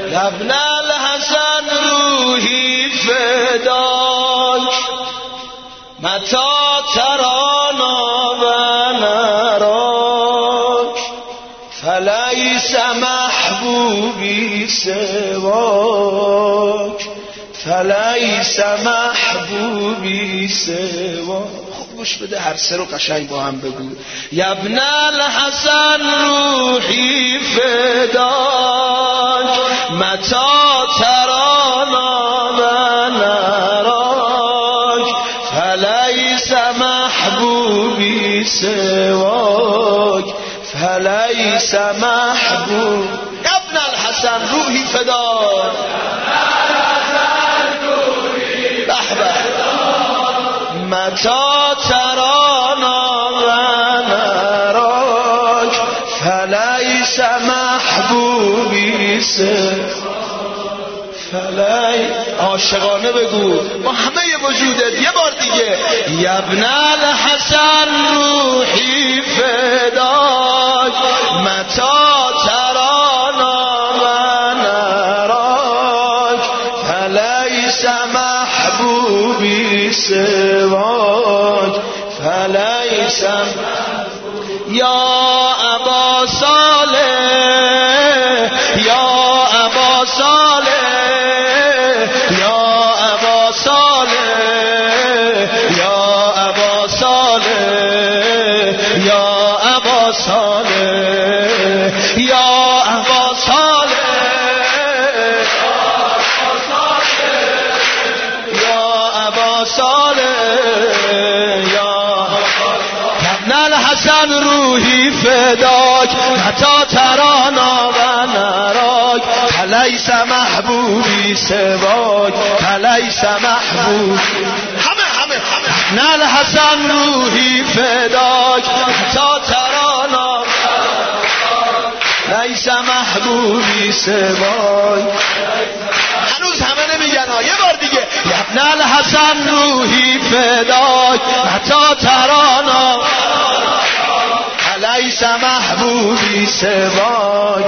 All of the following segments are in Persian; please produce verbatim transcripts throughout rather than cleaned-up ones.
ابن الحسن روحی فداک متا ترانا و نراک فلیس محبوبی سواک فلیس محبوبی سواک. گوش بده هر سه رو قشنگ با هم بگو. ابن الحسن روحی فداک متا ترانا و نراک فلیس محبوبی سواک فلیس محبوب. ابن الحسن روحی فداک متا ترانا و نراک فلیس محبوبی فلی. عاشقانه بگو با همه وجودت یه بار دیگه. ابن الحسن روحی فداک متا ترانا و نراک فلیس محبوبی سواک فلیس. یا ابا صالح یا ابا صالح یا ابا صالح یا ابا صالح یا ابا صالح یا ابا صالح یا ابا صالح یا ابن الحسن روحی فداک متا ترانا و نراک فلیس محبوبی سواک فلیس محبوب. همه همه همه. ابن الحسن روحی فداک متا ترانا فلیس محبوبی سواک. هنوز همه نمیگن ها. یه بار دیگه. ابن الحسن روحی فداک متا ترانا فلیس محبوبی سواک.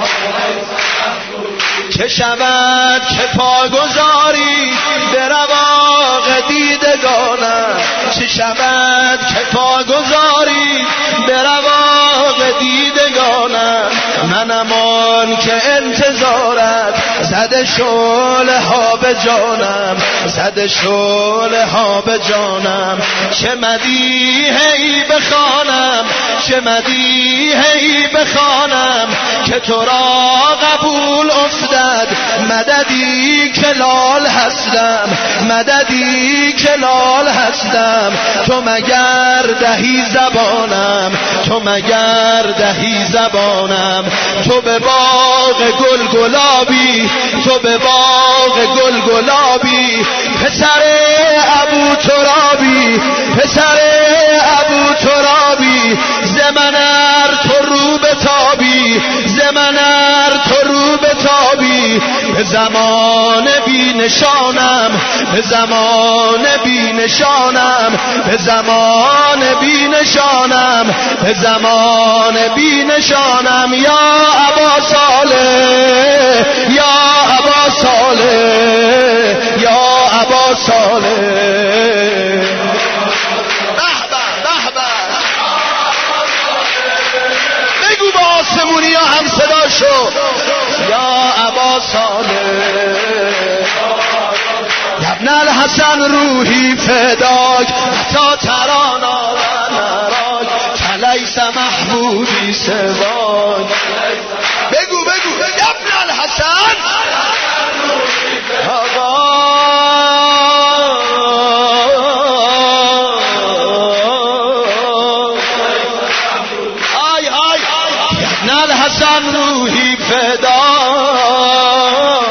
چه شود که پا گذاری به رواق دیدگانم چه شود که پا گذاری به رواق دیدگانم منم آن که انتظارت زده شعله ها به جانم زده شعله ها به جانم چه مدیحی بخوانم چه مدیحی بخوانم که تو را قبول افتد مددی کلال هستم مددی کلال هستم تو مگر دهی زبانم تو مگر دهی زبانم تو به باغ گل گلابی تو به باغ گل گلابی پسر ابو ترابی پسر ابو ترابی زمنر تو رو به تابی زمنر تو رو به تابی به زمان بی نشانم به زمان بی نشانم به زمان بی نشانم به زمان بی نشانم یا ابا صالح یا ابا صالح یا ابا صالح. بگو با آسمونی ها هم صدا شو یا ابا صالح. ابن الحسن روحی فداک متا ترانا و نراک فلیس محبوبی سواک. بگو بگو ابن الحسن آی آی ابن الحسن روحی فداک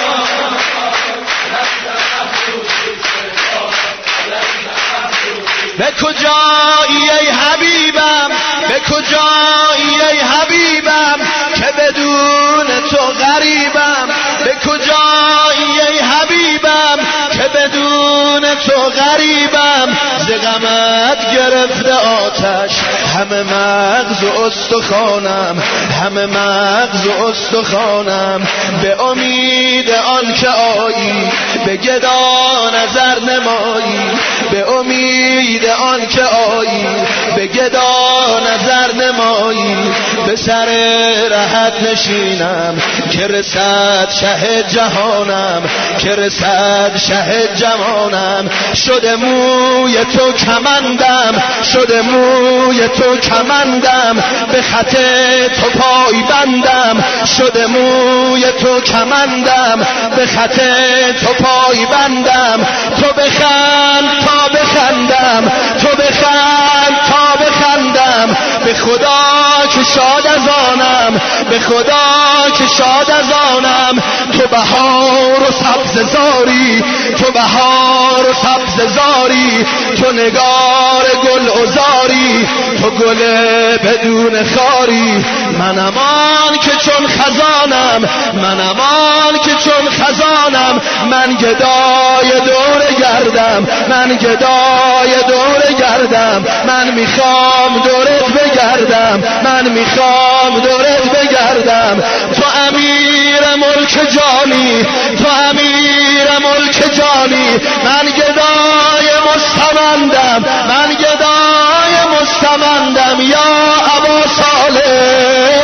به کجایی ای حبیبم به کجایی ای حبیبم که بدون تو غریبم به کجایی ای حبیبم که بدون تو غریبم ز غمت گرفته آتش همه مغز و استخوانم، همه مغز و استخوانم به امید آن که آیی به گدا نظر نمایی، به امید آن که آیی به گدا نظر نمایی، به سر رهت نشینم که رسد شه جهانم، که رسد شه جوانم. شده موی تو کمندم، شده موی تو کمندم به خط تو پای بندم، شده موی تو کمندم به خط تو پای بندم. تو بخند تا بخندم، تو بخند تا بخندم به خدا که شاد از آنم، به خدا که شاد از آنم. تو بهار و سبز زاری، تو بهار و سبز زاری، تو نگار گل عذاری، تو گل بدون خاری. منم آن که چون خزانم، منم آن که چون خزانم، من گدای دور گردم، من گدای دور گردم. من میخوام دورت بگردم، من میخوام دورت بگردم. تو امیر ملک جانی، تو امیر ملک جانی، من گدای مستمندم، من گدای مستمندم. یا ابا صالح،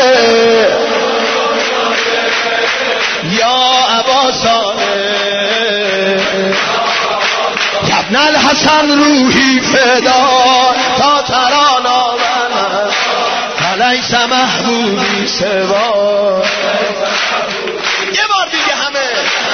یا ابا صالح، یا ابن الحسن روحی فدا تا ترانا من فلیس محبوبی سوا. یه بار دیگه همه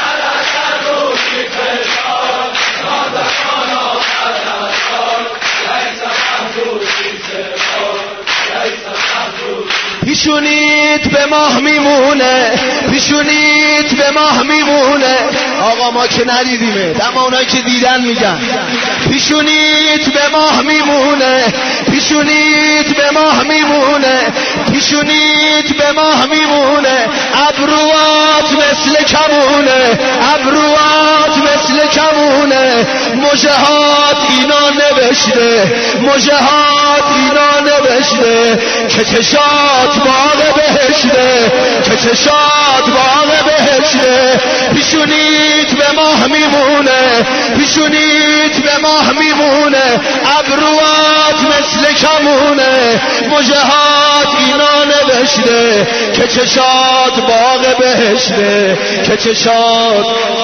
پیشونیت به ماه میمونه، پیشونیت به ماه میمونه. آقا ما که ندیدیمه، اما اونایی که دیدن میگن پیشونیت به ماه میمونه، پیشونیت به ماه میمونه، پیشونیت به ماه میمونه. ابروات مثل کمونه، ابروات مثل کمونه. مژهات اینا نوشته، مژهات اینا نوشته که چشات باغ بهشته، که چشات باغ بهشته. پیشونیت به ماه میمونه، پیشونیت به ماه میمونه. ابروات مثل کمونه، مژهات اینا نوشته که چشات باغ بهشته، که چشات.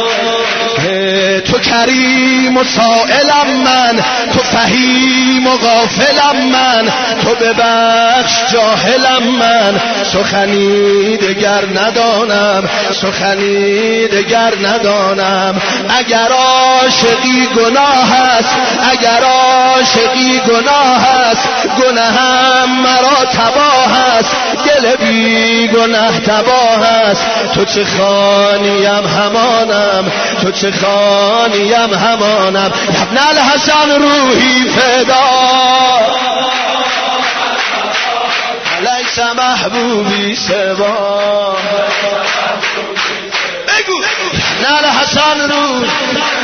تو کریم و سائلم من، تو فهیم و غافلم من، تو ببخش جاهلم من. سخنی دگر ندانم، سخنی دگر ندانم. اگر عاشقی گناه است، اگر عاشقی گناه است، گناهم مرا تباه است، دل بی گناه تباه است. تو چه خانیم همانم، تو چه خانیم همانم. ابن الحسن روحی فدا لیس محبوبی سوا. بگو ابن الحسن روحی